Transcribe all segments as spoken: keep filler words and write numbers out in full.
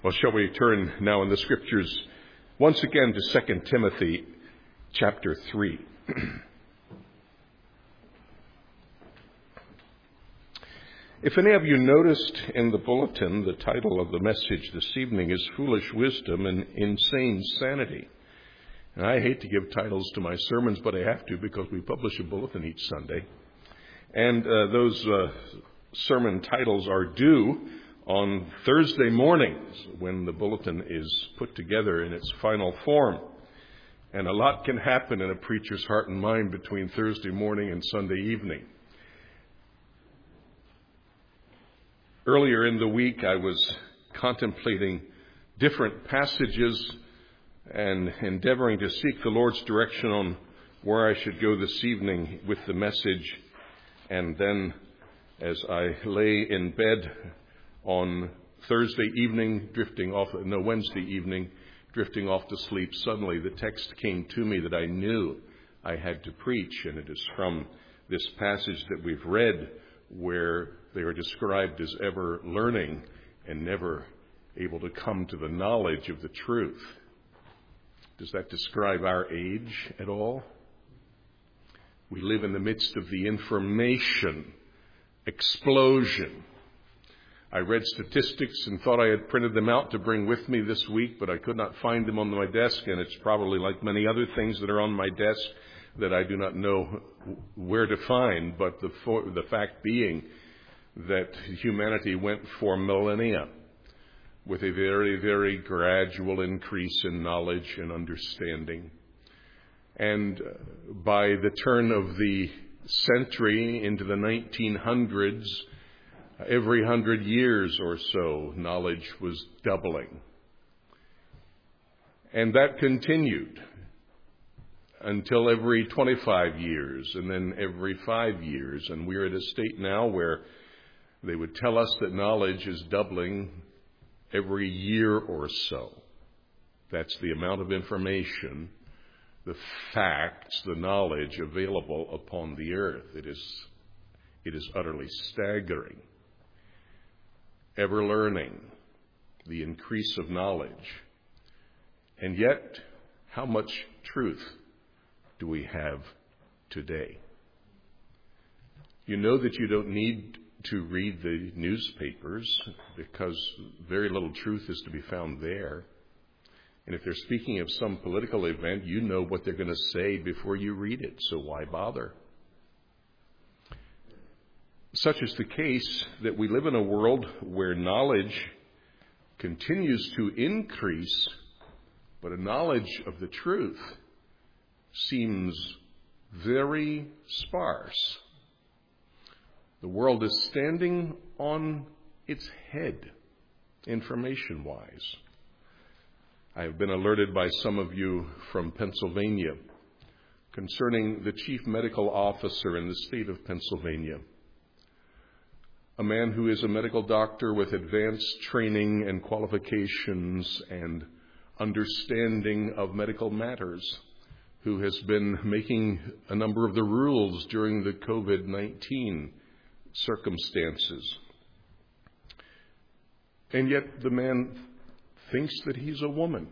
Well, shall we turn now in the Scriptures once again to Second Timothy chapter three. If any of you noticed in the bulletin, the title of the message this evening is Foolish Wisdom and Insane Sanity. And I hate to give titles to my sermons, but I have to because we publish a bulletin each Sunday. And uh, those uh, sermon titles are due on Thursday mornings when the bulletin is put together in its final form. And a lot can happen in a preacher's heart and mind between Thursday morning and Sunday evening. Earlier in the week, I was contemplating different passages and endeavoring to seek the Lord's direction on where I should go this evening with the message. And then, as I lay in bed on Thursday evening, drifting off, no, Wednesday evening, drifting off to sleep, suddenly the text came to me that I knew I had to preach, and it is from this passage that we've read where they are described as ever learning and never able to come to the knowledge of the truth. Does that describe our age at all? We live in the midst of the information explosion. I read statistics and thought I had printed them out to bring with me this week, but I could not find them on my desk, and it's probably like many other things that are on my desk that I do not know where to find, but the, for, the fact being that humanity went for millennia with a very, very gradual increase in knowledge and understanding. And by the turn of the century into the nineteen hundreds, every hundred years or so, knowledge was doubling. And that continued until every twenty-five years, and then every five years. And we're at a state now where they would tell us that knowledge is doubling every year or so. That's the amount of information, the facts, the knowledge available upon the earth. It is, it is utterly staggering. Ever learning, the increase of knowledge. And yet, how much truth do we have today? You know that you don't need to read the newspapers because very little truth is to be found there. And if they're speaking of some political event, you know what they're going to say before you read it, so why bother? Such is the case that we live in a world where knowledge continues to increase, but a knowledge of the truth seems very sparse. The world is standing on its head, information-wise. I have been alerted by some of you from Pennsylvania concerning the chief medical officer in the state of Pennsylvania, a man who is a medical doctor with advanced training and qualifications and understanding of medical matters, who has been making a number of the rules during the covid nineteen circumstances. And yet the man thinks that he's a woman.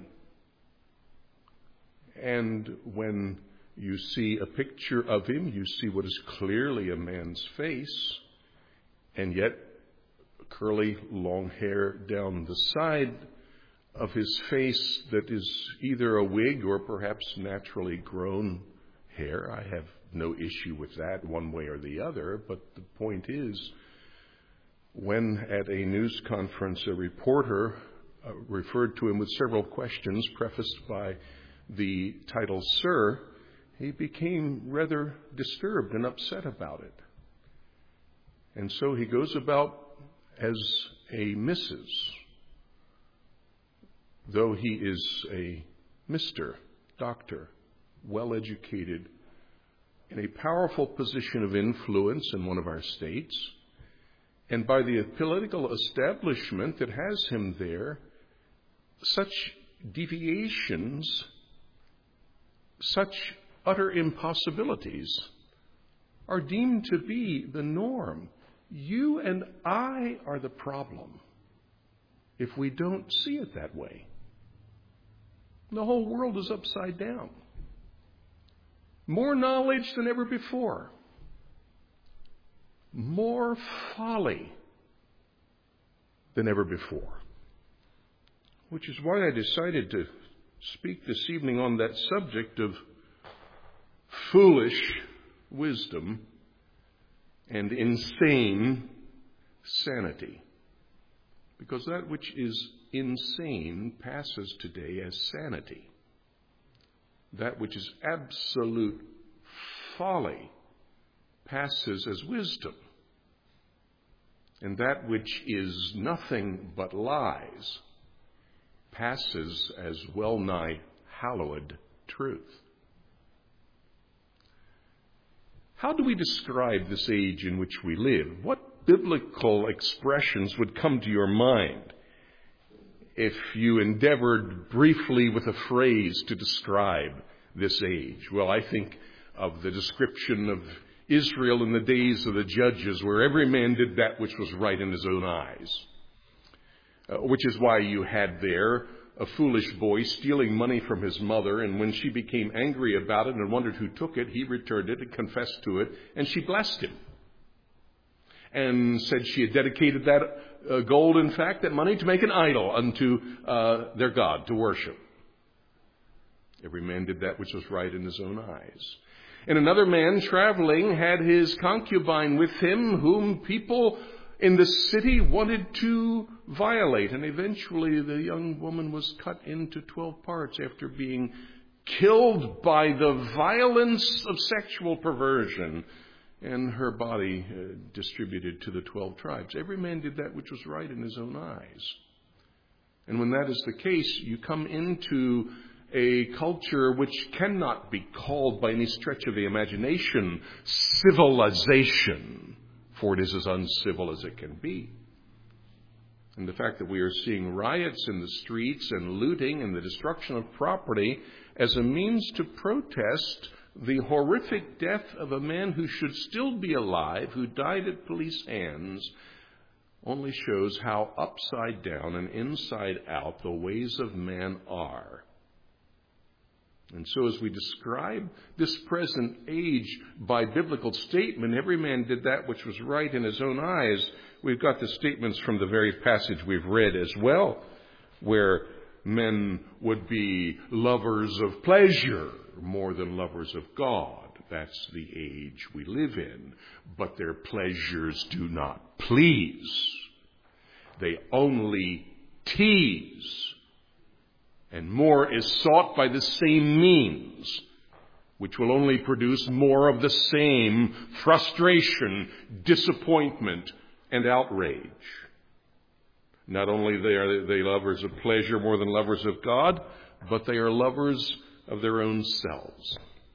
And when you see a picture of him, you see what is clearly a man's face, and yet curly long hair down the side of his face that is either a wig or perhaps naturally grown hair. I have no issue with that one way or the other, but the point is, when at a news conference a reporter uh, referred to him with several questions prefaced by the title Sir, he became rather disturbed and upset about it. And so he goes about as a Missus, though he is a Mister Doctor, well-educated, in a powerful position of influence in one of our states, and by the political establishment that has him there, such deviations, such utter impossibilities are deemed to be the norm. You and I are the problem. if we don't see it that way. The whole world is upside down. More knowledge than ever before. More folly than ever before. Which is why I decided to speak this evening on that subject of foolish wisdom and insane sanity. Because that which is insane passes today as sanity. That which is absolute folly passes as wisdom. And that which is nothing but lies passes as well-nigh hallowed truth. How do we describe this age in which we live? What biblical expressions would come to your mind if you endeavored briefly with a phrase to describe this age? Well, I think of the description of Israel in the days of the judges, where every man did that which was right in his own eyes. Uh, which is why you had there a foolish boy stealing money from his mother, and when she became angry about it and wondered who took it, he returned it and confessed to it, and she blessed him. And said she had dedicated that uh, gold, in fact, that money, to make an idol unto uh, their God, to worship. Every man did that which was right in his own eyes. And another man traveling had his concubine with him, whom people in the city wanted to violate. And eventually the young woman was cut into twelve parts after being killed by the violence of sexual perversion, and her body uh, distributed to the twelve tribes. Every man did that which was right in his own eyes. And when that is the case, you come into a culture which cannot be called by any stretch of the imagination civilization, for it is as uncivil as it can be. And the fact that we are seeing riots in the streets and looting and the destruction of property as a means to protest the horrific death of a man who should still be alive, who died at police hands, only shows how upside down and inside out the ways of man are. And so as we describe this present age by biblical statement, every man did that which was right in his own eyes, we've got the statements from the very passage we've read as well, where men would be lovers of pleasure more than lovers of God. That's the age we live in. But their pleasures do not please. They only tease. And more is sought by the same means, which will only produce more of the same frustration, disappointment, and outrage. Not only are they lovers of pleasure more than lovers of God, but they are lovers of their own selves.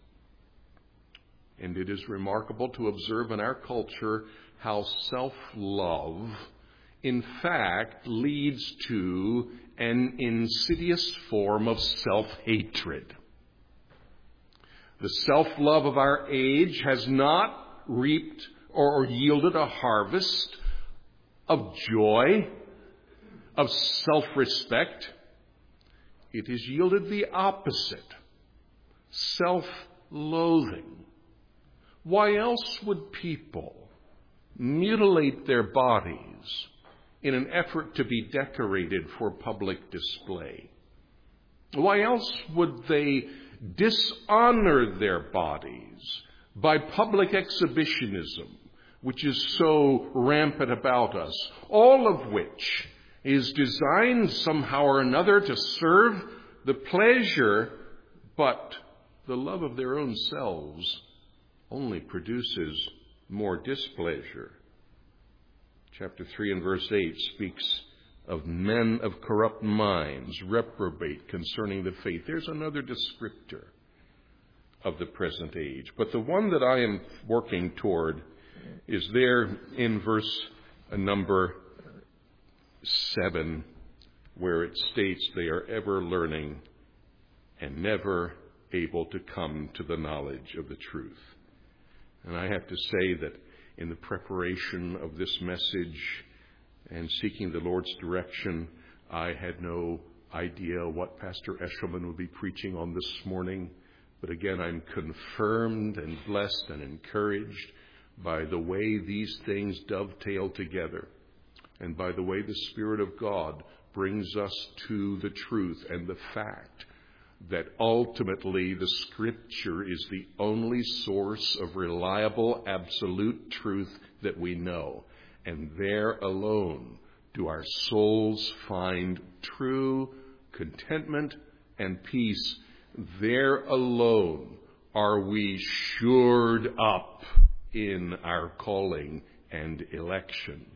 And it is remarkable to observe in our culture how self-love, in fact, leads to an insidious form of self-hatred. The self-love of our age has not reaped or yielded a harvest of joy, of self-respect. It has yielded the opposite, self-loathing. Why else would people mutilate their bodies in an effort to be decorated for public display? Why else would they dishonor their bodies by public exhibitionism, which is so rampant about us, all of which is designed somehow or another to serve the pleasure, but the love of their own selves only produces more displeasure. Chapter three and verse eight speaks of men of corrupt minds, reprobate concerning the faith. There's another descriptor of the present age. But the one that I am working toward is there in verse number seven, where it states they are ever learning and never able to come to the knowledge of the truth. And I have to say that in the preparation of this message and seeking the Lord's direction, I had no idea what Pastor Eshelman would be preaching on this morning. But again, I'm confirmed and blessed and encouraged by the way these things dovetail together, and by the way the Spirit of God brings us to the truth and the fact that ultimately the Scripture is the only source of reliable, absolute truth that we know. And there alone do our souls find true contentment and peace. There alone are we shored up in our calling and election.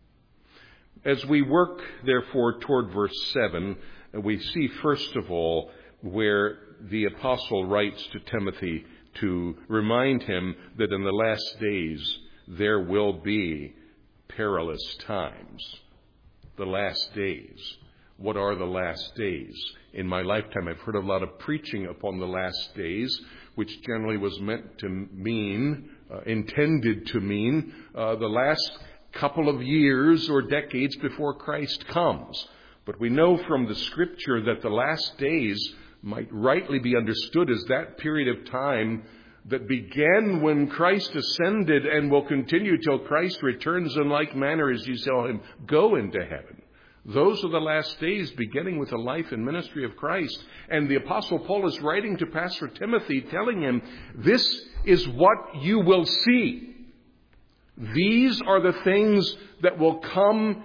As we work, therefore, toward verse seven, we see, first of all, where the apostle writes to Timothy to remind him that in the last days there will be perilous times. The last days. What are the last days? In my lifetime, I've heard a lot of preaching upon the last days, which generally was meant to mean, uh, intended to mean, uh, the last couple of years or decades before Christ comes. But we know from the Scripture that the last days might rightly be understood as that period of time that began when Christ ascended and will continue till Christ returns in like manner as you saw him go into heaven. Those are the last days, beginning with the life and ministry of Christ. And the Apostle Paul is writing to Pastor Timothy, telling him, this is what you will see. These are the things that will come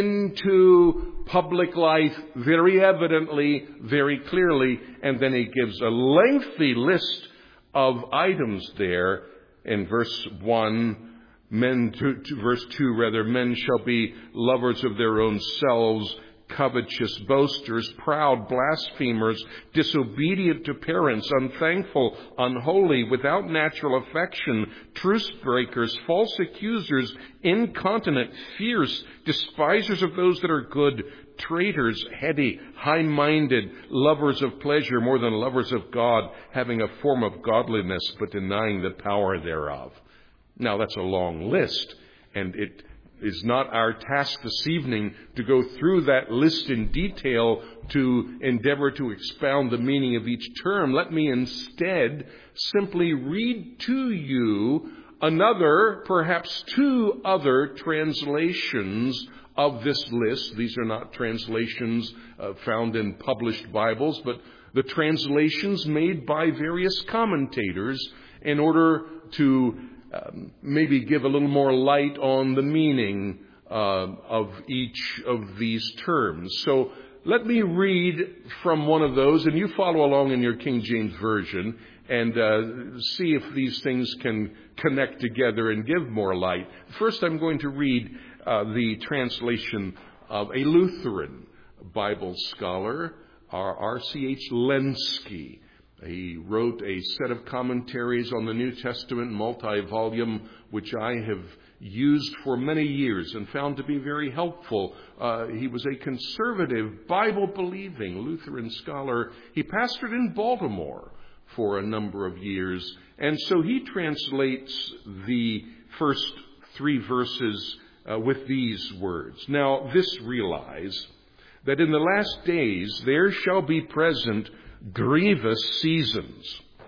into public life very evidently, very clearly. And then he gives a lengthy list of items there in verse one. Men, to, to verse two, rather, men shall be lovers of their own selves, covetous, boasters, proud, blasphemers, disobedient to parents, unthankful, unholy, without natural affection, truce breakers, false accusers, incontinent, fierce, despisers of those that are good, traitors, heady, high-minded, lovers of pleasure more than lovers of God, having a form of godliness but denying the power thereof. Now, that's a long list, and it is not our task this evening to go through that list in detail to endeavor to expound the meaning of each term. Let me instead simply read to you another, perhaps two other translations of this list. These are not translations uh, found in published Bibles, but the translations made by various commentators in order to Um, maybe give a little more light on the meaning uh, of each of these terms. So let me read from one of those, and you follow along in your King James Version and uh, see if these things can connect together and give more light. First, I'm going to read uh, the translation of a Lutheran Bible scholar, R C H Lenski. He wrote a set of commentaries on the New Testament, multi-volume, which I have used for many years and found to be very helpful. Uh, he was a conservative, Bible-believing Lutheran scholar. He pastored in Baltimore for a number of years. And so he translates the first three verses uh, with these words. Now, this realize that in the last days there shall be present grievous seasons.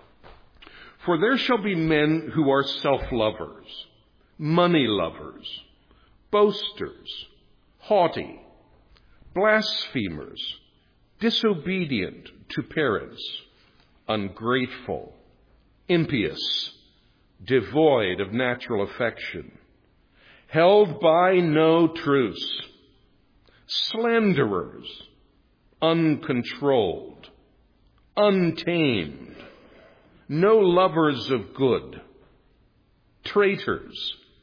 For there shall be men who are self-lovers, money-lovers, boasters, haughty, blasphemers, disobedient to parents, ungrateful, impious, devoid of natural affection, held by no truce, slanderers, uncontrolled, untamed, no lovers of good, traitors,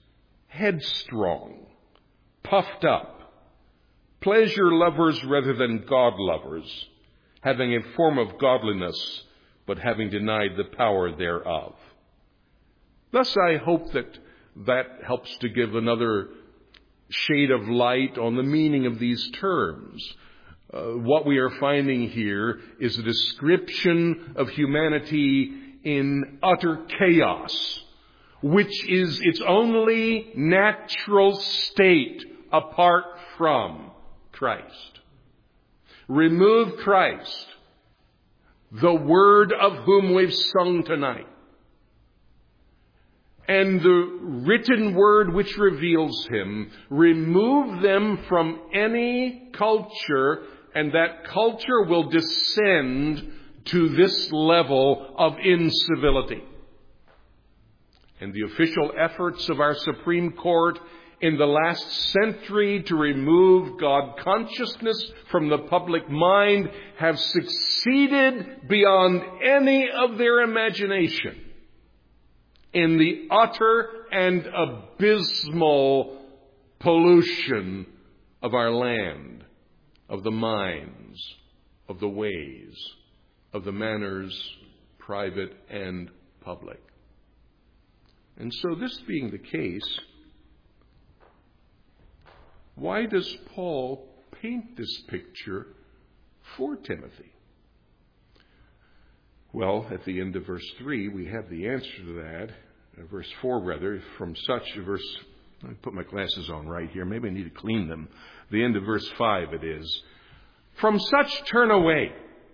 headstrong, puffed up, pleasure lovers rather than God lovers, having a form of godliness, but having denied the power thereof. Thus, I hope that that helps to give another shade of light on the meaning of these terms. Uh, what we are finding here is a description of humanity in utter chaos, which is its only natural state apart from Christ. Remove Christ, the Word of whom we've sung tonight, and the written Word which reveals Him. Remove them from any culture, and that culture will descend to this level of incivility. And the official efforts of our Supreme Court in the last century to remove God consciousness from the public mind have succeeded beyond any of their imagination in the utter and abysmal pollution of our land, of the minds, of the ways, of the manners, private and public. And so, this being the case, why does Paul paint this picture for Timothy? Well, at the end of verse three, we have the answer to that. Uh, verse four, rather, from such, verse, let me put my glasses on right here. Maybe I need to clean them. The end of verse five it is. From such turn away.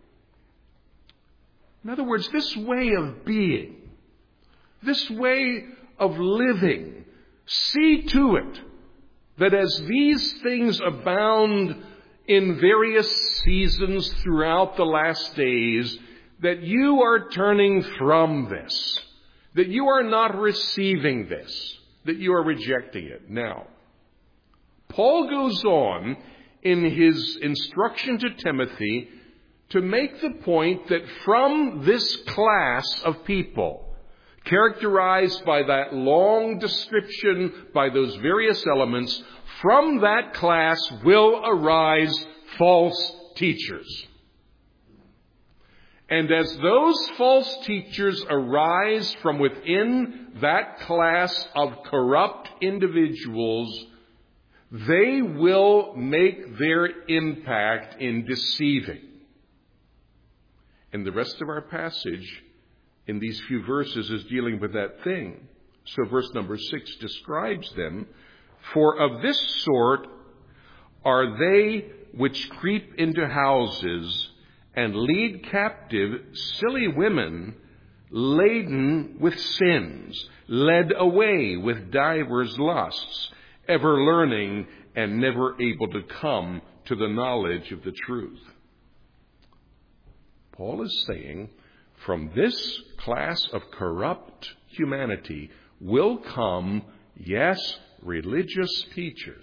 In other words, this way of being, this way of living, see to it that as these things abound in various seasons throughout the last days, that you are turning from this, that you are not receiving this, that you are rejecting it. Now, Paul goes on in his instruction to Timothy to make the point that from this class of people, characterized by that long description, by those various elements, from that class will arise false teachers. And as those false teachers arise from within that class of corrupt individuals, they will make their impact in deceiving. And the rest of our passage in these few verses is dealing with that thing. So verse number six describes them. For of this sort are they which creep into houses and lead captive silly women laden with sins, led away with divers lusts, ever learning and never able to come to the knowledge of the truth. Paul is saying, from this class of corrupt humanity will come, yes, religious teachers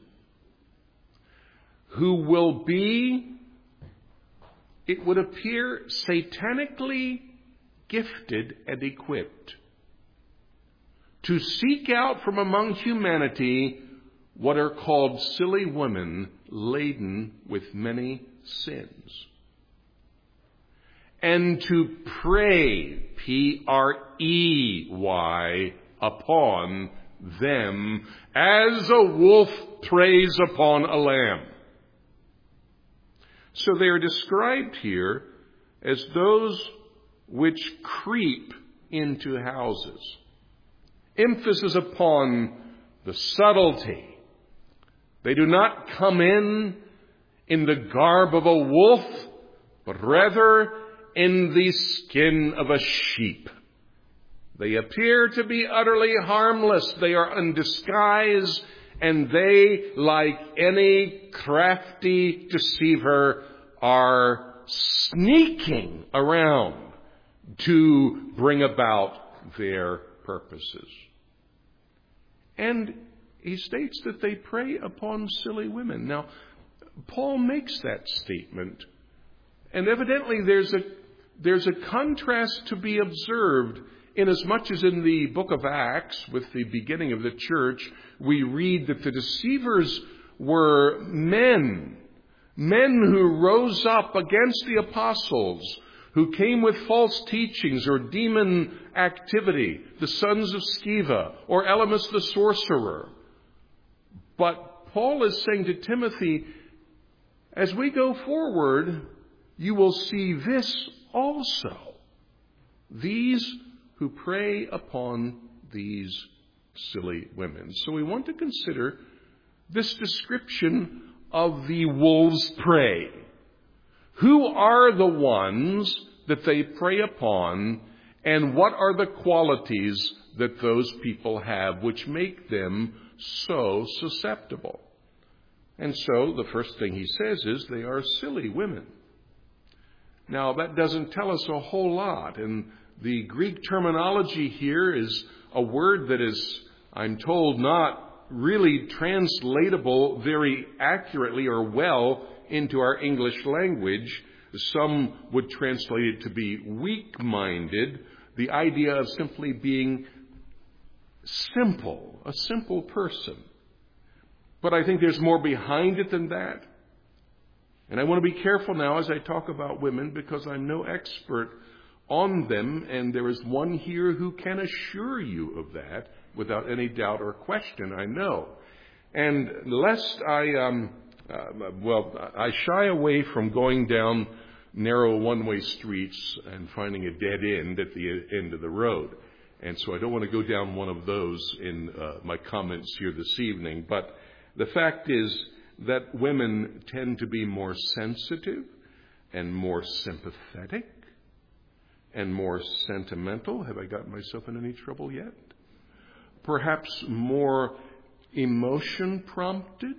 who will be, it would appear, satanically gifted and equipped to seek out from among humanity what are called silly women laden with many sins, and to prey, P R E Y, upon them as a wolf preys upon a lamb. So they are described here as those which creep into houses. Emphasis upon the subtlety. They do not come in in the garb of a wolf, but rather in the skin of a sheep. They appear to be utterly harmless. They are in disguise, and they, like any crafty deceiver, are sneaking around to bring about their purposes. And he states that they prey upon silly women. Now, Paul makes that statement, and evidently there's a there's a contrast to be observed, inasmuch as in the book of Acts, with the beginning of the church, we read that the deceivers were men, men who rose up against the apostles, who came with false teachings or demon activity, the sons of Sceva or Elymas the sorcerer. But Paul is saying to Timothy, as we go forward, you will see this also. These who prey upon these silly women. So we want to consider this description of the wolf's prey. Who are the ones that they prey upon, and what are the qualities that those people have which make them so susceptible? And so the first thing he says is they are silly women. Now, that doesn't tell us a whole lot, and the Greek terminology here is a word that is, I'm told, not really translatable very accurately or well into our English language. Some would translate it to be weak-minded, the idea of simply being simple, a simple person. But I think there's more behind it than that. And I want to be careful now as I talk about women, because I'm no expert on them, and there is one here who can assure you of that without any doubt or question, I know. And lest I, um, uh, well, I shy away from going down narrow one-way streets and finding a dead end at the end of the road. And so I don't want to go down one of those in uh, my comments here this evening. But the fact is that women tend to be more sensitive and more sympathetic and more sentimental. Have I gotten myself in any trouble yet? Perhaps more emotion prompted,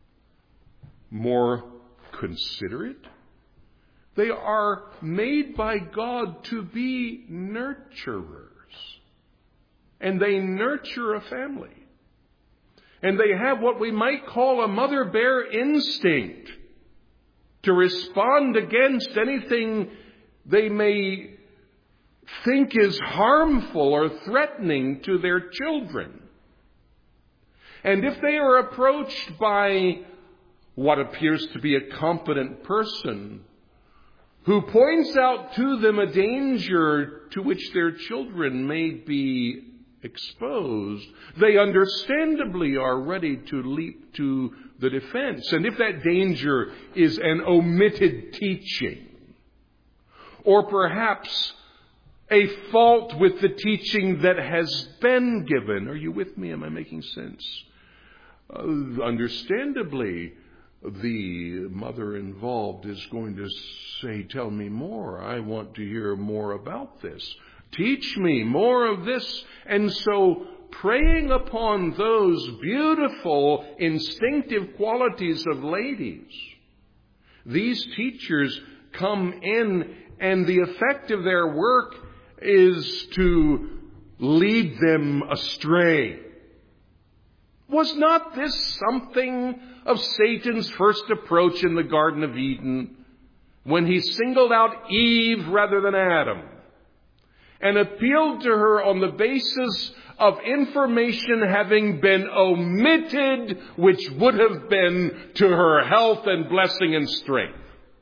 more considerate. They are made by God to be nurturers. And they nurture a family. And they have what we might call a mother bear instinct to respond against anything they may think is harmful or threatening to their children. And if they are approached by what appears to be a competent person who points out to them a danger to which their children may be exposed, they understandably are ready to leap to the defense. And if that danger is an omitted teaching, or perhaps a fault with the teaching that has been given, are you with me? Am I making sense? Uh, understandably, the mother involved is going to say, tell me more. I want to hear more about this. Teach me more of this. And so preying upon those beautiful, instinctive qualities of ladies, these teachers come in, and the effect of their work is to lead them astray. Was not this something of Satan's first approach in the Garden of Eden, when he singled out Eve rather than Adam and appealed to her on the basis of information having been omitted, which would have been to her health and blessing and strength?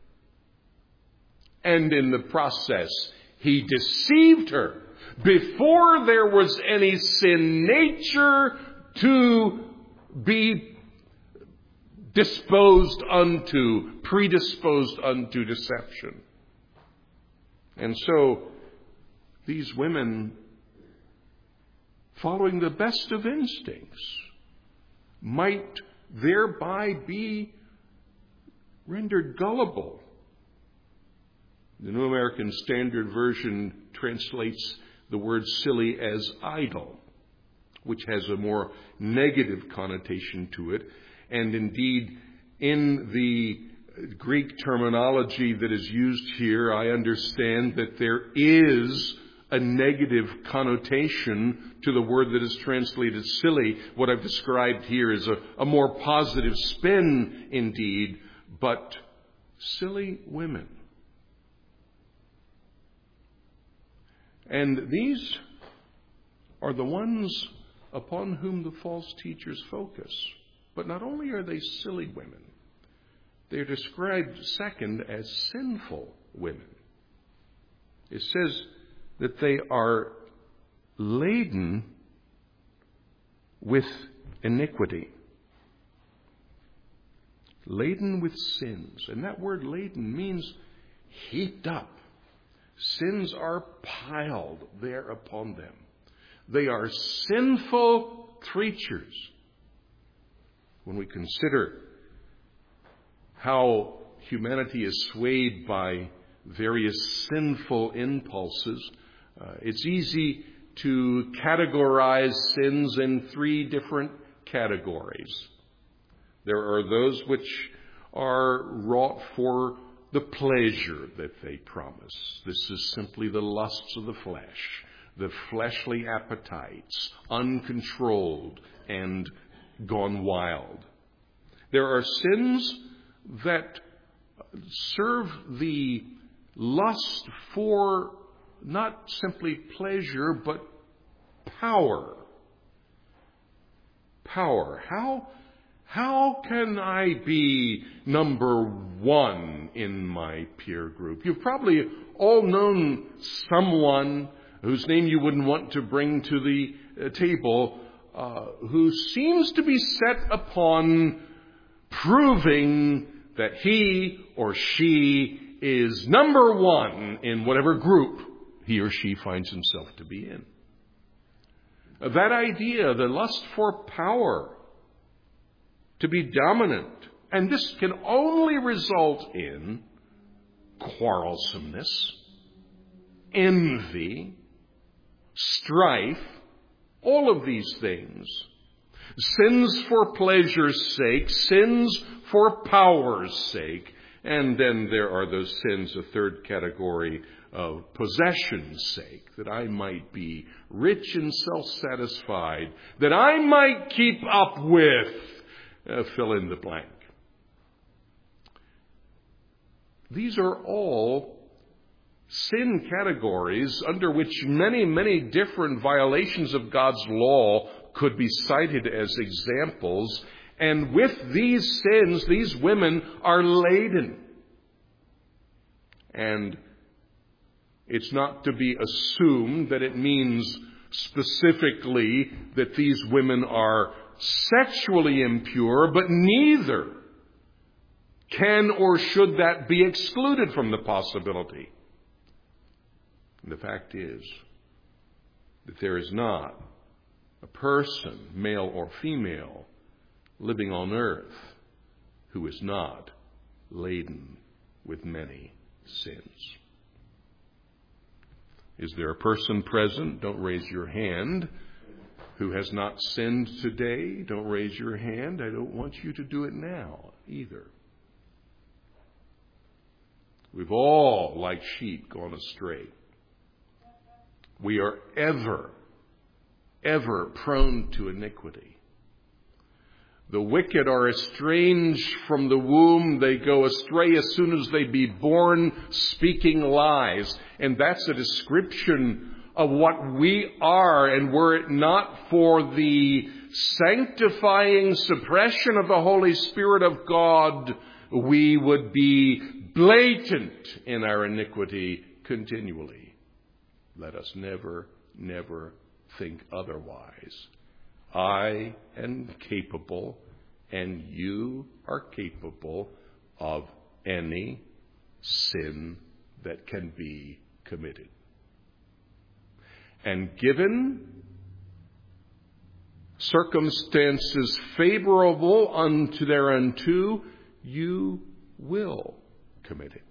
And in the process, he deceived her before there was any sin nature to be disposed unto, predisposed unto deception. And so these women, following the best of instincts, might thereby be rendered gullible. The New American Standard Version translates the word silly as idle, which has a more negative connotation to it. And indeed, in the Greek terminology that is used here, I understand that there is a negative connotation to the word that is translated silly. What I've described here is a, a more positive spin indeed, but silly women. And these are the ones upon whom the false teachers focus. But not only are they silly women, they're described second as sinful women. It says that they are laden with iniquity. Laden with sins. And that word laden means heaped up. Sins are piled there upon them. They are sinful creatures. When we consider how humanity is swayed by various sinful impulses, uh, it's easy to categorize sins in three different categories. There are those which are wrought for the pleasure that they promise. This is simply the lusts of the flesh, the fleshly appetites, uncontrolled and gone wild. There are sins that serve the lust for not simply pleasure, but power. Power. How, how can I be number one in my peer group? You've probably all known someone whose name you wouldn't want to bring to the table, uh, who seems to be set upon proving that he or she is number one in whatever group he or she finds himself to be in. That idea, the lust for power, to be dominant, and this can only result in quarrelsomeness, envy, strife, all of these things. Sins for pleasure's sake, sins for power's sake, and then there are those sins, a third category, of possession's sake, that I might be rich and self-satisfied, that I might keep up with, uh, fill in the blank. These are all sin categories under which many, many different violations of God's law could be cited as examples. And with these sins, these women are laden. And it's not to be assumed that it means specifically that these women are sexually impure, but neither can or should that be excluded from the possibility. And the fact is that there is not a person, male or female, living on earth who is not laden with many sins. Is there a person present? Don't raise your hand. Who has not sinned today? Don't raise your hand. I don't want you to do it now either. We've all, like sheep, gone astray. We are ever, ever prone to iniquity. The wicked are estranged from the womb. They go astray as soon as they be born, speaking lies. And that's a description of what we are. And were it not for the sanctifying suppression of the Holy Spirit of God, we would be blatant in our iniquity continually. Let us never, never think otherwise. I am capable, and you are capable of any sin that can be committed. And given circumstances favorable unto thereunto, you will commit it.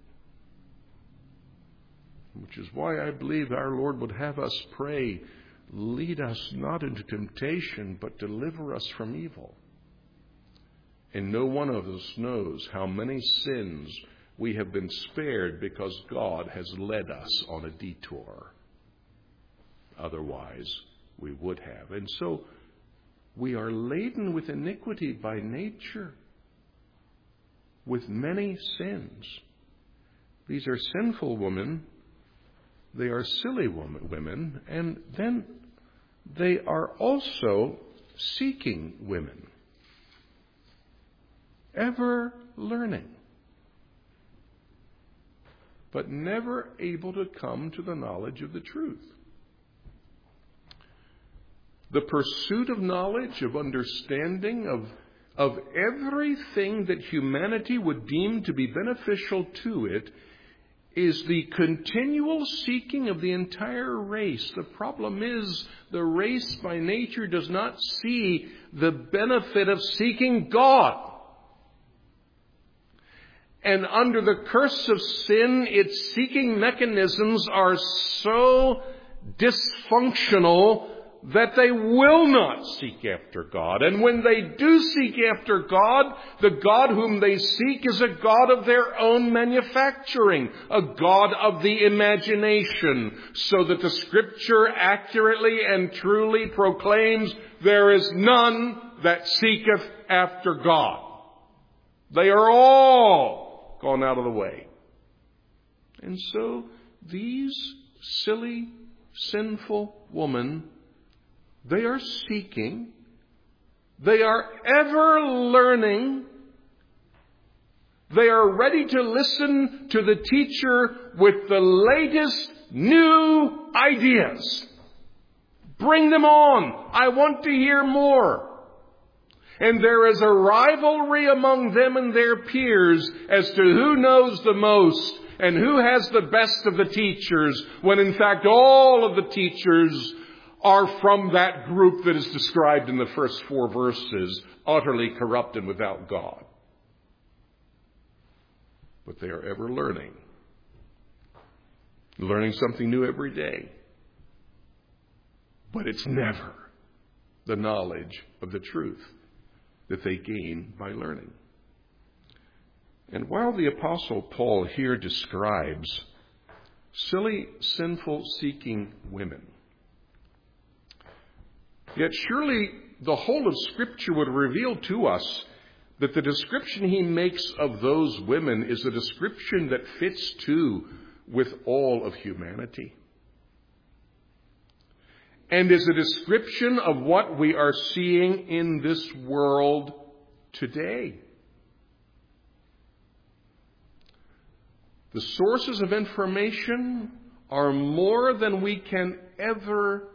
Which is why I believe our Lord would have us pray, lead us not into temptation, but deliver us from evil. And no one of us knows how many sins we have been spared because God has led us on a detour. Otherwise, we would have. And so, we are laden with iniquity by nature, with many sins. These are sinful women. They are silly women, and then they are also seeking women, ever learning, but never able to come to the knowledge of the truth. The pursuit of knowledge, of understanding, of, of everything that humanity would deem to be beneficial to it is the continual seeking of the entire race. The problem is the race by nature does not see the benefit of seeking God. And under the curse of sin, its seeking mechanisms are so dysfunctional that they will not seek after God. And when they do seek after God, the God whom they seek is a God of their own manufacturing, a God of the imagination, so that the Scripture accurately and truly proclaims there is none that seeketh after God. They are all gone out of the way. And so these silly, sinful women, they are seeking, they are ever learning, they are ready to listen to the teacher with the latest new ideas. Bring them on. I want to hear more. And there is a rivalry among them and their peers as to who knows the most and who has the best of the teachers, when in fact all of the teachers are from that group that is described in the first four verses, utterly corrupt and without God. But they are ever learning. Learning something new every day. But it's never the knowledge of the truth that they gain by learning. And while the Apostle Paul here describes silly, sinful, seeking women, yet surely the whole of Scripture would reveal to us that the description he makes of those women is a description that fits too with all of humanity. And is a description of what we are seeing in this world today. The sources of information are more than we can ever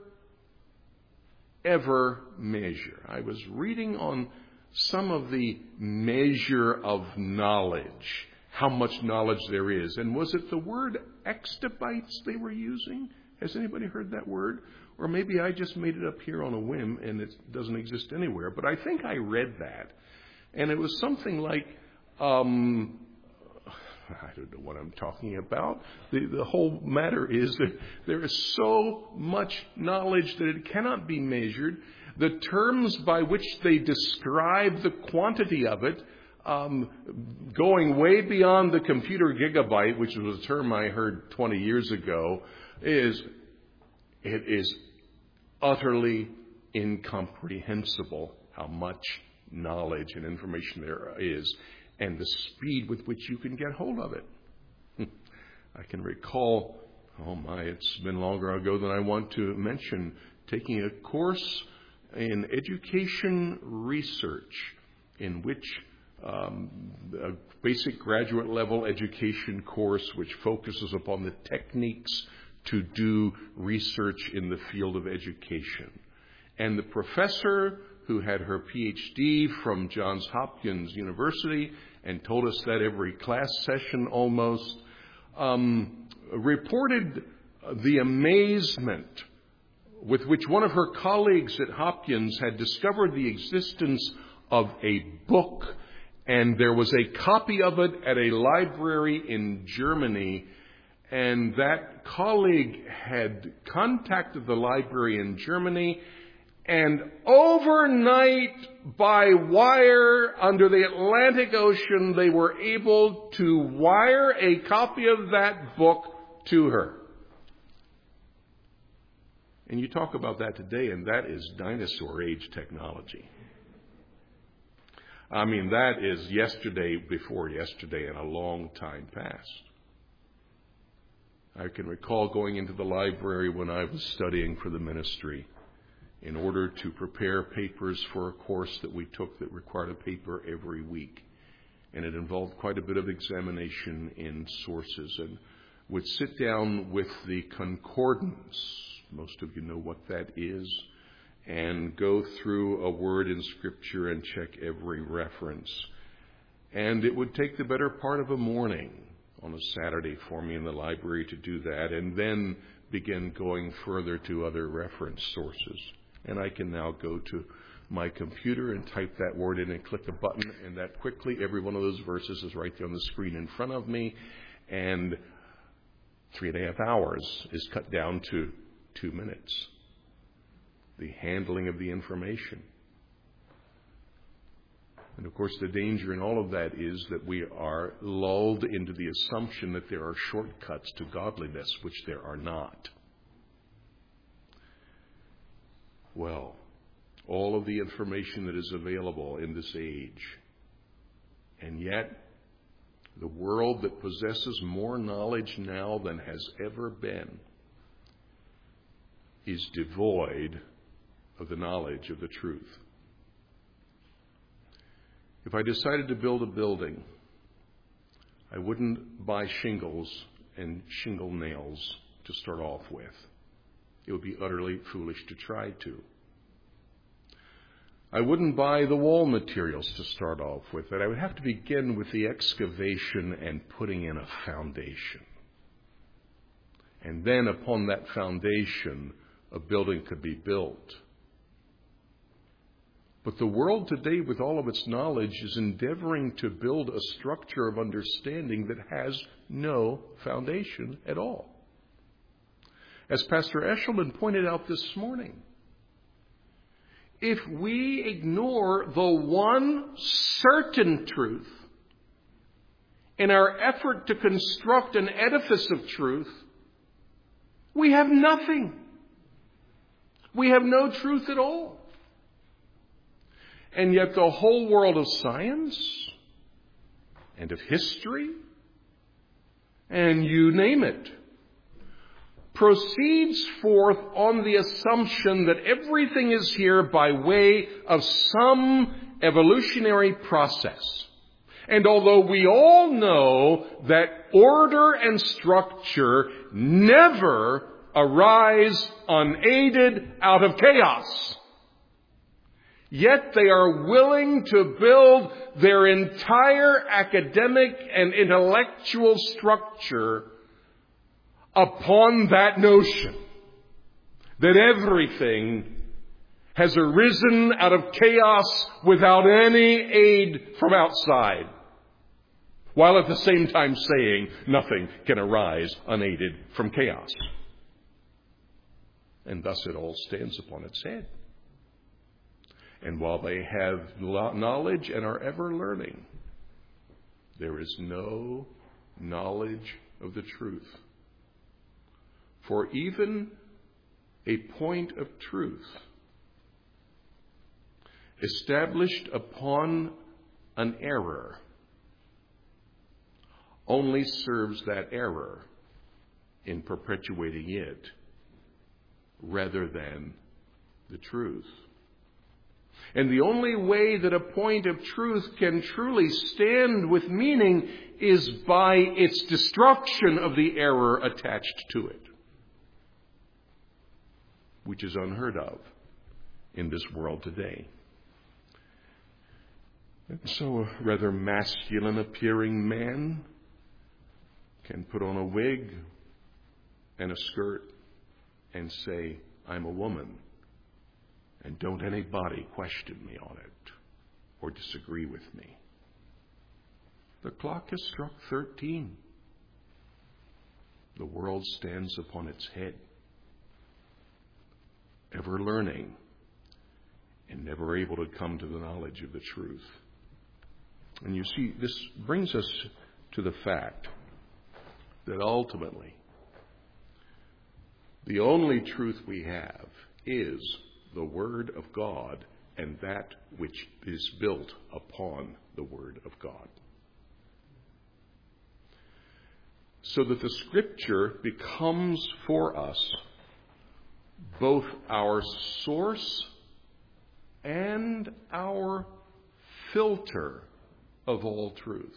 ever measure. I was reading on some of the measure of knowledge, how much knowledge there is. And was it the word exabytes they were using? Has anybody heard that word? Or maybe I just made it up here on a whim and it doesn't exist anywhere. But I think I read that. And it was something like, um, I don't know what I'm talking about. The, the whole matter is that there is so much knowledge that it cannot be measured. The terms by which they describe the quantity of it, um, going way beyond the computer gigabyte, which was a term I heard twenty years ago, is it is utterly incomprehensible how much knowledge and information there is, and the speed with which you can get hold of it. I can recall, oh my, it's been longer ago than I want to mention, taking a course in education research, in which um, a basic graduate level education course which focuses upon the techniques to do research in the field of education. And the professor, who had her P H D from Johns Hopkins University and told us that every class session almost, um, reported the amazement with which one of her colleagues at Hopkins had discovered the existence of a book, and there was a copy of it at a library in Germany. And that colleague had contacted the library in Germany, and overnight, by wire under the Atlantic Ocean, they were able to wire a copy of that book to her. And you talk about that today, and that is dinosaur age technology. I mean, that is yesterday before yesterday and a long time past. I can recall going into the library when I was studying for the ministry in order to prepare papers for a course that we took that required a paper every week. And it involved quite a bit of examination in sources, and would sit down with the concordance. Most of you know what that is. And go through a word in Scripture and check every reference. And it would take the better part of a morning on a Saturday for me in the library to do that, and then begin going further to other reference sources. And I can now go to my computer and type that word in and click a button, and that quickly every one of those verses is right there on the screen in front of me, and three and a half hours is cut down to two minutes. The handling of the information. And of course, the danger in all of that is that we are lulled into the assumption that there are shortcuts to godliness, which there are not. Well, all of the information that is available in this age, and yet the world that possesses more knowledge now than has ever been is devoid of the knowledge of the truth. If I decided to build a building, I wouldn't buy shingles and shingle nails to start off with. It would be utterly foolish to try to. I wouldn't buy the wall materials to start off with. That I would have to begin with the excavation and putting in a foundation. And then upon that foundation, a building could be built. But the world today, with all of its knowledge, is endeavoring to build a structure of understanding that has no foundation at all. As Pastor Eshelman pointed out this morning, if we ignore the one certain truth in our effort to construct an edifice of truth, we have nothing. We have no truth at all. And yet the whole world of science and of history, and you name it, proceeds forth on the assumption that everything is here by way of some evolutionary process. And although we all know that order and structure never arise unaided out of chaos, yet they are willing to build their entire academic and intellectual structure upon that notion that everything has arisen out of chaos without any aid from outside, while at the same time saying nothing can arise unaided from chaos. And thus it all stands upon its head. And while they have knowledge and are ever learning, there is no knowledge of the truth. For even a point of truth established upon an error only serves that error in perpetuating it rather than the truth. And the only way that a point of truth can truly stand with meaning is by its destruction of the error attached to it, which is unheard of in this world today. And so a rather masculine appearing man can put on a wig and a skirt and say, "I'm a woman. And don't anybody question me on it or disagree with me." The clock has struck thirteen. The world stands upon its head, ever learning and never able to come to the knowledge of the truth. And you see, this brings us to the fact that ultimately the only truth we have is the Word of God and that which is built upon the Word of God. So that the Scripture becomes for us both our source and our filter of all truth.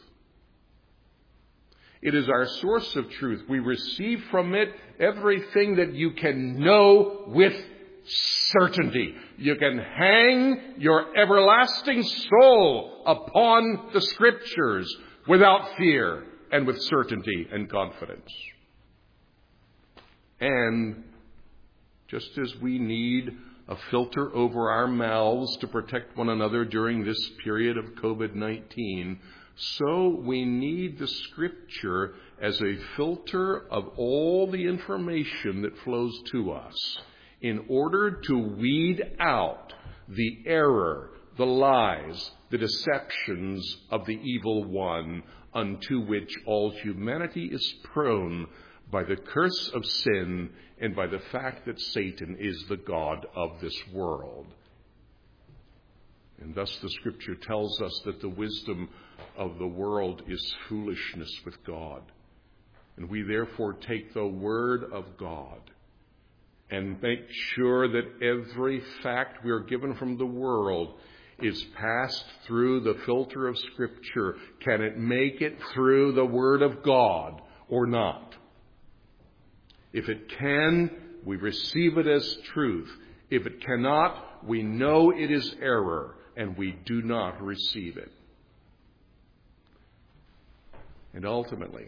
It is our source of truth. We receive from it everything that you can know with certainty. You can hang your everlasting soul upon the Scriptures without fear and with certainty and confidence. And just as we need a filter over our mouths to protect one another during this period of covid nineteen, so we need the Scripture as a filter of all the information that flows to us in order to weed out the error, the lies, the deceptions of the evil one, unto which all humanity is prone by the curse of sin and by the fact that Satan is the god of this world. And thus the Scripture tells us that the wisdom of the world is foolishness with God. And we therefore take the Word of God and make sure that every fact we are given from the world is passed through the filter of Scripture. Can it make it through the Word of God or not? If it can, we receive it as truth. If it cannot, we know it is error and we do not receive it. And ultimately,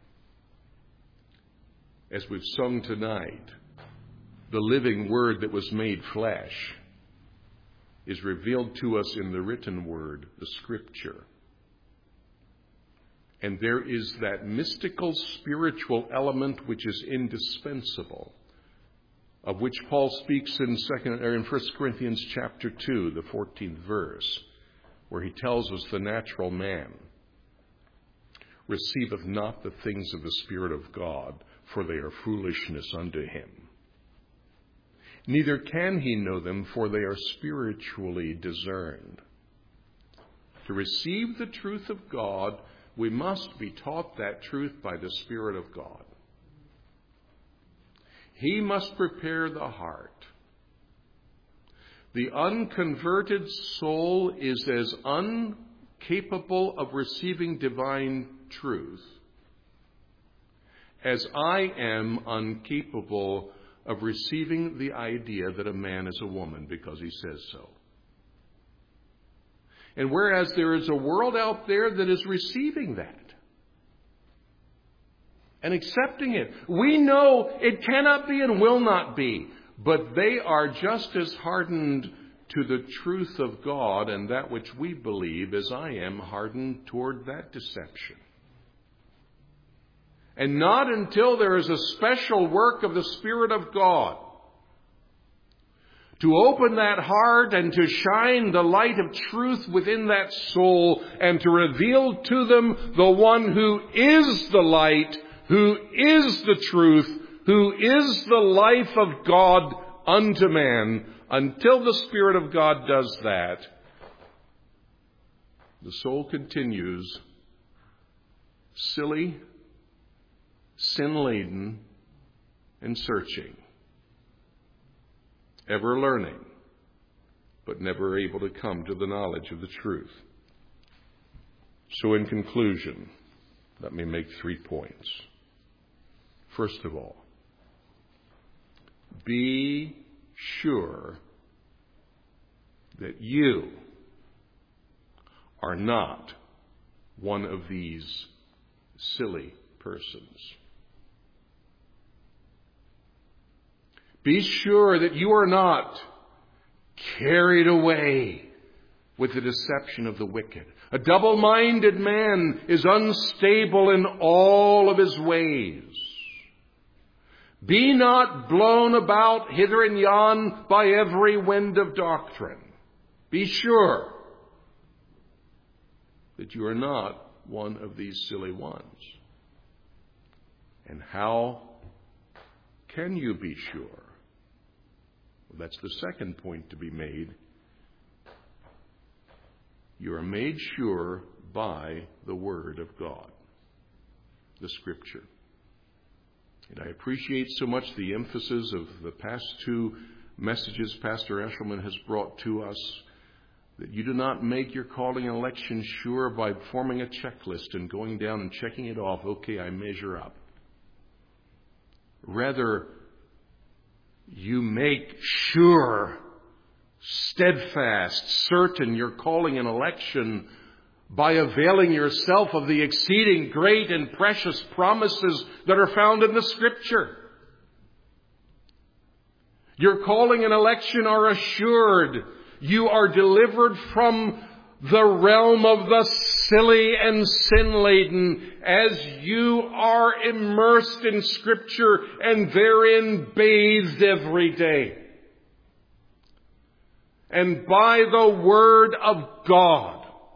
as we've sung tonight, the living Word that was made flesh is revealed to us in the written Word, the Scripture. And there is that mystical spiritual element which is indispensable, of which Paul speaks in second or in First Corinthians chapter two, the fourteenth verse, where he tells us the natural man receiveth not the things of the Spirit of God, for they are foolishness unto him. Neither can he know them, for they are spiritually discerned. To receive the truth of God, we must be taught that truth by the Spirit of God. He must prepare the heart. The unconverted soul is as incapable of receiving divine truth as I am incapable of receiving the idea that a man is a woman because he says so. And whereas there is a world out there that is receiving that and accepting it, we know it cannot be and will not be, but they are just as hardened to the truth of God and that which we believe as I am hardened toward that deception. And not until there is a special work of the Spirit of God to open that heart and to shine the light of truth within that soul and to reveal to them the one who is the light, who is the truth, who is the life of God unto man. Until the Spirit of God does that, the soul continues silly, sin-laden, and searching, ever learning, but never able to come to the knowledge of the truth. So in conclusion, let me make three points. First of all, be sure that you are not one of these silly persons. Be sure that you are not carried away with the deception of the wicked. A double-minded man is unstable in all of his ways. Be not blown about hither and yon by every wind of doctrine. Be sure that you are not one of these silly ones. And how can you be sure? Well, that's the second point to be made. You are made sure by the Word of God, the Scripture. And I appreciate so much the emphasis of the past two messages Pastor Eshelman has brought to us, that you do not make your calling and election sure by forming a checklist and going down and checking it off. Okay, I measure up. Rather, you make sure, steadfast, certain your calling and election by availing yourself of the exceeding great and precious promises that are found in the Scripture. Your calling and election are assured. You are delivered from the realm of the silly and sin-laden as you are immersed in Scripture and therein bathed every day. And by the Word of God,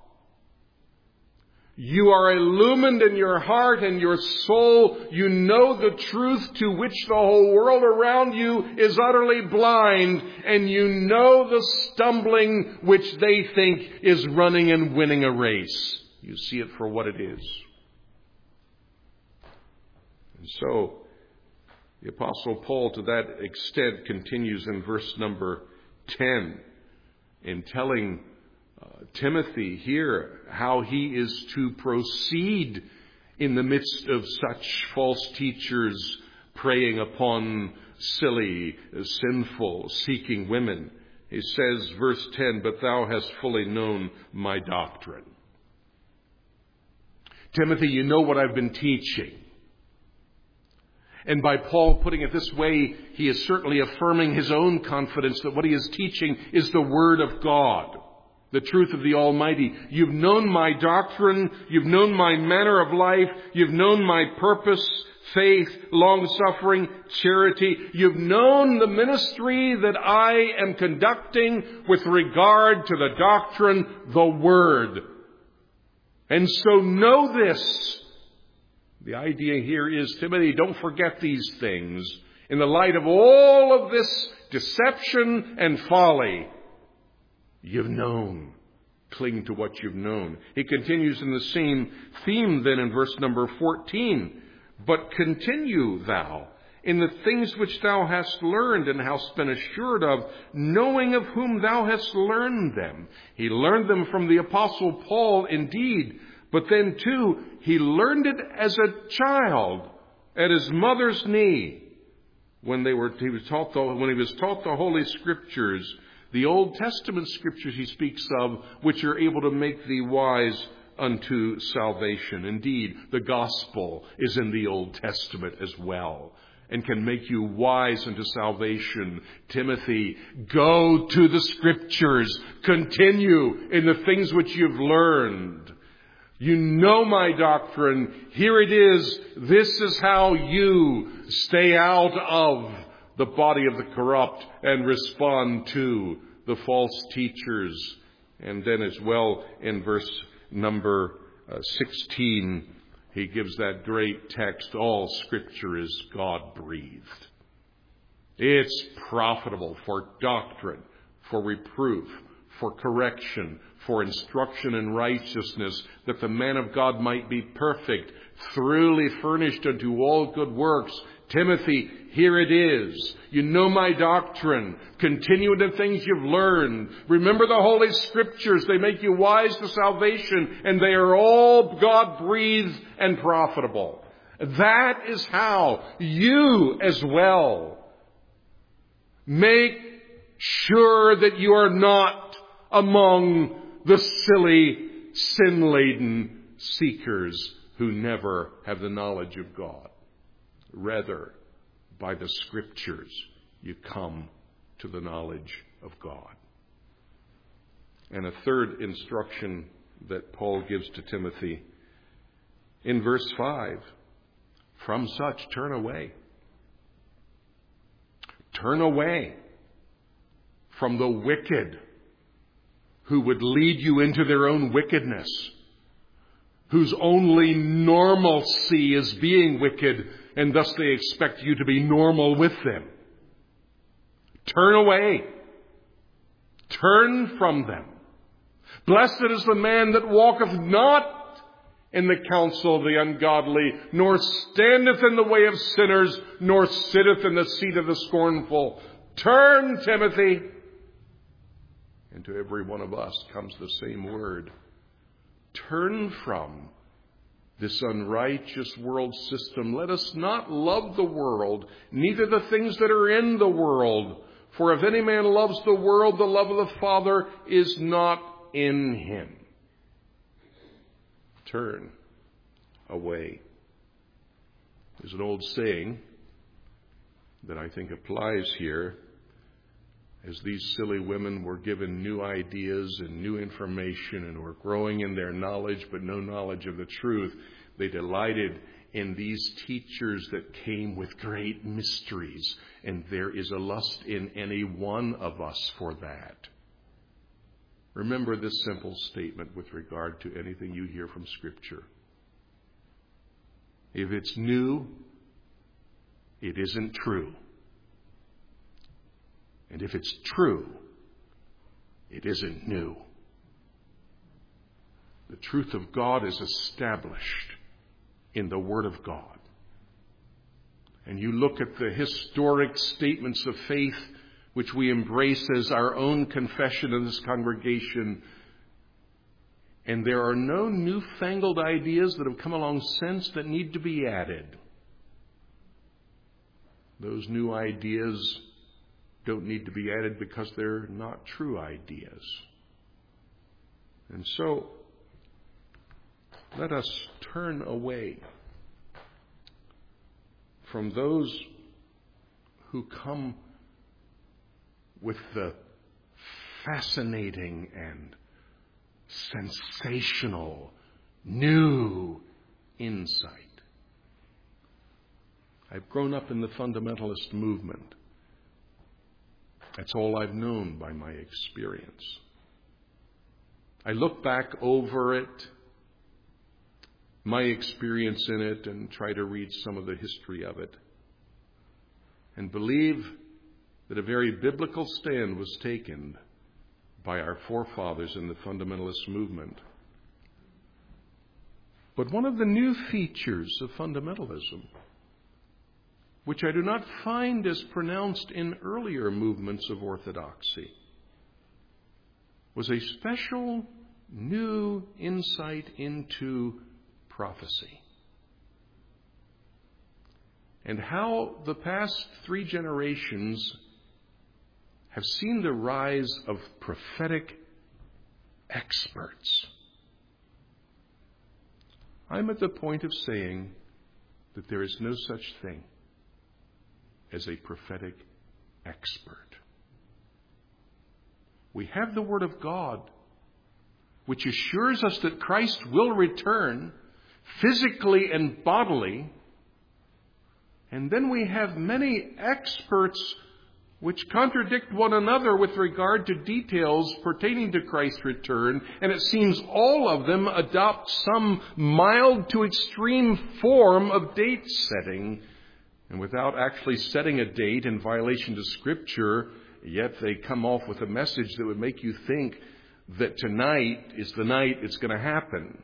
you are illumined in your heart and your soul. You know the truth to which the whole world around you is utterly blind. And you know the stumbling which they think is running and winning a race. You see it for what it is. And so, the Apostle Paul to that extent continues in verse number ten in telling Uh, Timothy here how he is to proceed in the midst of such false teachers preying upon silly, sinful, seeking women. He says, verse ten, "But thou hast fully known my doctrine." Timothy, you know what I've been teaching. And by Paul putting it this way, he is certainly affirming his own confidence that what he is teaching is the Word of God, the truth of the Almighty. You've known my doctrine. You've known my manner of life. You've known my purpose, faith, long-suffering, charity. You've known the ministry that I am conducting with regard to the doctrine, the Word. And so know this. The idea here is, Timothy, don't forget these things in the light of all of this deception and folly. You've known. Cling to what you've known. He continues in the same theme then in verse number fourteen. "But continue thou in the things which thou hast learned and hast been assured of, knowing of whom thou hast learned them." He learned them from the Apostle Paul indeed, but then too, he learned it as a child at his mother's knee when they were, he was taught the, when he was taught the Holy Scriptures. The Old Testament Scriptures he speaks of, which are able to make thee wise unto salvation. Indeed, the gospel is in the Old Testament as well, and can make you wise unto salvation. Timothy, go to the Scriptures. Continue in the things which you've learned. You know my doctrine. Here it is. This is how you stay out of the body of the corrupt and respond to the false teachers. And then as well in verse number uh, sixteen, he gives that great text, "All Scripture is God-breathed." It's profitable for doctrine, for reproof, for correction, for instruction in righteousness, that the man of God might be perfect, thoroughly furnished unto all good works. Timothy, here it is. You know my doctrine. Continue in the things you've learned. Remember the Holy Scriptures. They make you wise to salvation, and they are all God-breathed and profitable. That is how you as well make sure that you are not among the silly, sin-laden seekers who never have the knowledge of God. Rather, by the Scriptures, you come to the knowledge of God. And a third instruction that Paul gives to Timothy in verse five, "From such turn away." Turn away from the wicked who would lead you into their own wickedness, whose only normalcy is being wicked, and thus they expect you to be normal with them. Turn away. Turn from them. "Blessed is the man that walketh not in the counsel of the ungodly, nor standeth in the way of sinners, nor sitteth in the seat of the scornful." Turn, Timothy. And to every one of us comes the same word. Turn from this unrighteous world system. Let us not love the world, neither the things that are in the world. For if any man loves the world, the love of the Father is not in him. Turn away. There's an old saying that I think applies here. as these silly women were given new ideas and new information and were growing in their knowledge but no knowledge of the truth, they delighted in these teachers that came with great mysteries. And there is a lust in any one of us for that. Remember this simple statement with regard to anything you hear from Scripture. If it's new, it isn't true. And if it's true, it isn't new. The truth of God is established in the Word of God. And you look at the historic statements of faith which we embrace as our own confession in this congregation, and there are no newfangled ideas that have come along since that need to be added. Those new ideas don't need to be added because they're not true ideas. And so, let us turn away from those who come with the fascinating and sensational new insight. I've grown up in the fundamentalist movement. That's all I've known by my experience. I look back over it, my experience in it, and try to read some of the history of it, and believe that a very biblical stand was taken by our forefathers in the fundamentalist movement. But one of the new features of fundamentalism, which I do not find as pronounced in earlier movements of orthodoxy, was a special new insight into prophecy. And how the past three generations have seen the rise of prophetic experts. I'm at the point of saying that there is no such thing as a prophetic expert. We have the Word of God, which assures us that Christ will return physically and bodily. And then we have many experts which contradict one another with regard to details pertaining to Christ's return, and it seems all of them adopt some mild to extreme form of date setting. And without actually setting a date in violation to Scripture, yet they come off with a message that would make you think that tonight is the night it's going to happen.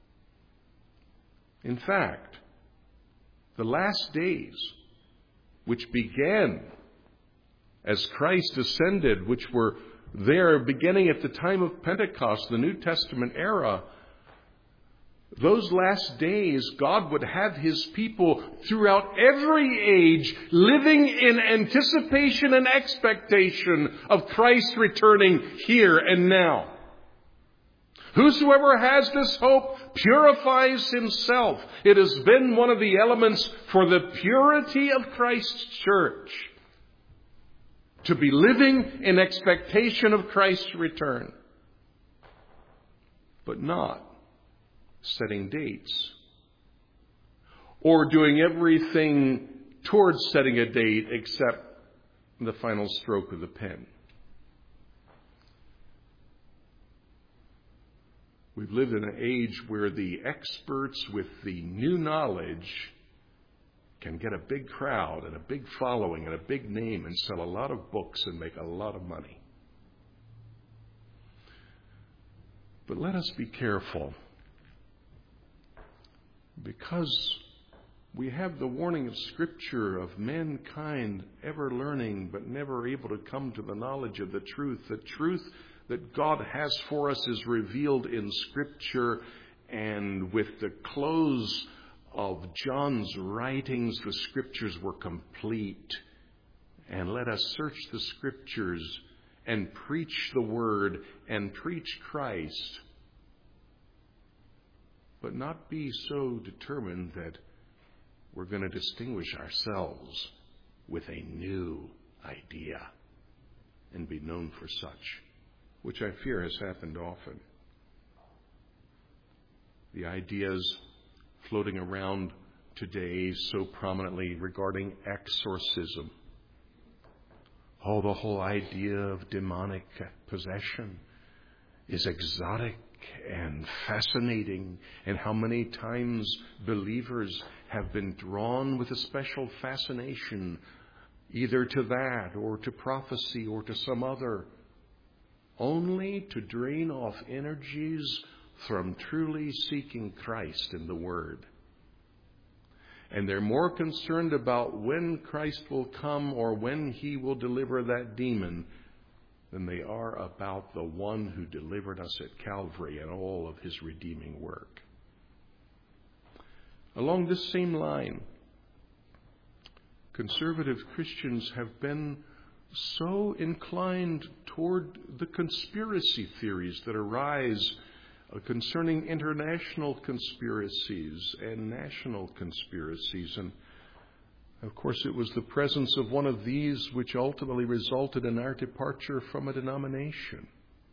In fact, the last days, which began as Christ ascended, which were there beginning at the time of Pentecost, the New Testament era, those last days, God would have His people throughout every age living in anticipation and expectation of Christ returning here and now. Whosoever has this hope purifies himself. It has been one of the elements for the purity of Christ's church to be living in expectation of Christ's return, but not setting dates or doing everything towards setting a date except the final stroke of the pen. We've lived in an age where the experts with the new knowledge can get a big crowd and a big following and a big name and sell a lot of books and make a lot of money. But let us be careful, because we have the warning of Scripture of mankind ever learning but never able to come to the knowledge of the truth. The truth that God has for us is revealed in Scripture, and with the close of John's writings, the Scriptures were complete. And let us search the Scriptures and preach the Word and preach Christ, but not be so determined that we're going to distinguish ourselves with a new idea. and be known for such, which I fear has happened often. The ideas floating around today so prominently regarding exorcism. Oh, the whole idea of demonic possession is exotic and fascinating, and how many times believers have been drawn with a special fascination either to that or to prophecy or to some other, only to drain off energies from truly seeking Christ in the Word. And they're more concerned about when Christ will come or when He will deliver that demon than they are about the one who delivered us at Calvary and all of His redeeming work. Along this same line, conservative Christians have been so inclined toward the conspiracy theories that arise concerning international conspiracies and national conspiracies. And of course, it was the presence of one of these which ultimately resulted in our departure from a denomination.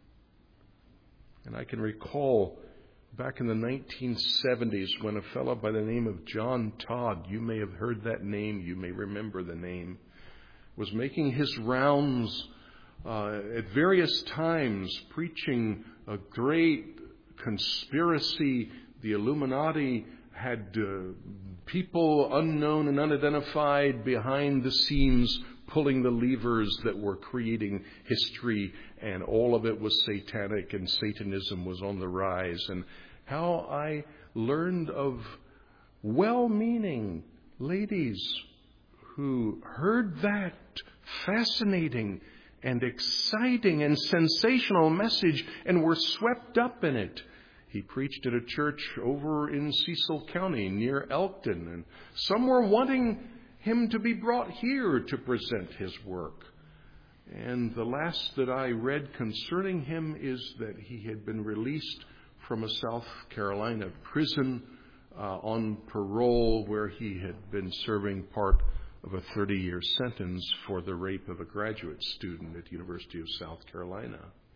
And I can recall back in the nineteen seventies when a fellow by the name of John Todd, you may have heard that name, you may remember the name, was making his rounds uh, at various times preaching a great conspiracy. The Illuminati had uh, people unknown and unidentified behind the scenes pulling the levers that were creating history, and all of it was satanic, and Satanism was on the rise. And how I learned of well-meaning ladies who heard that fascinating and exciting and sensational message and were swept up in it. He preached at a church over in Cecil County near Elkton, and some were wanting him to be brought here to present his work. And the last that I read concerning him is that he had been released from a South Carolina prison uh, on parole, where he had been serving part of a thirty-year sentence for the rape of a graduate student at the University of South Carolina.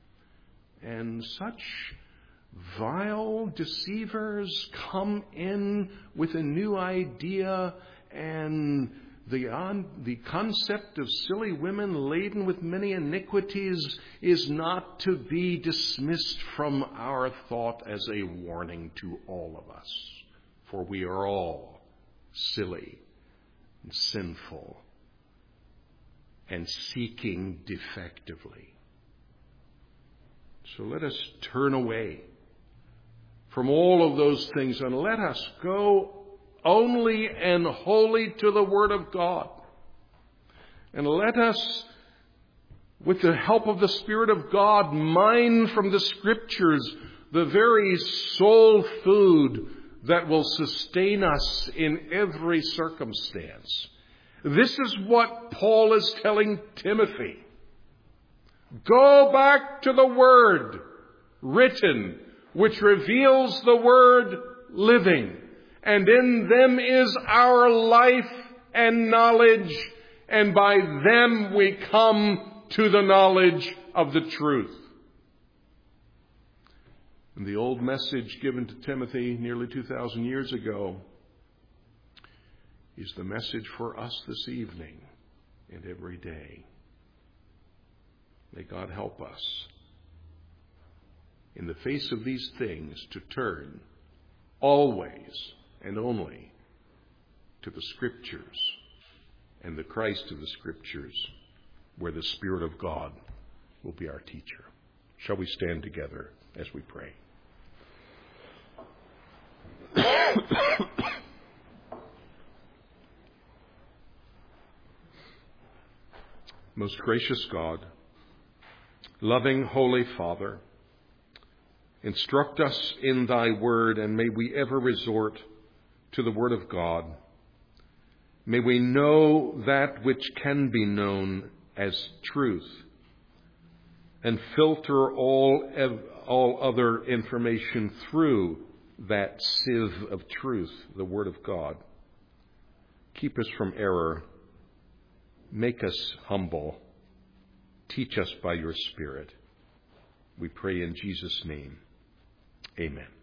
And such vile deceivers come in with a new idea, and the, on, the concept of silly women laden with many iniquities is not to be dismissed from our thought as a warning to all of us. For we are all silly and sinful and seeking defectively. So let us turn away from all of those things, and let us go only and wholly to the Word of God. And let us, with the help of the Spirit of God, mine from the Scriptures the very soul food that will sustain us in every circumstance. This is what Paul is telling Timothy. Go back to the Word written, which reveals the Word living. And in them is our life and knowledge, and by them we come to the knowledge of the truth. And the old message given to Timothy nearly two thousand years ago is the message for us this evening and every day. May God help us, in the face of these things, to turn always and only to the Scriptures and the Christ of the Scriptures, where the Spirit of God will be our teacher. Shall we stand together as we pray? Most gracious God, loving Holy Father, instruct us in Thy Word, and may we ever resort to the Word of God. May we know that which can be known as truth, and filter all, all other information through that sieve of truth, the Word of God. Keep us from error. Make us humble. Teach us by your Spirit. We pray in Jesus' name. Amen.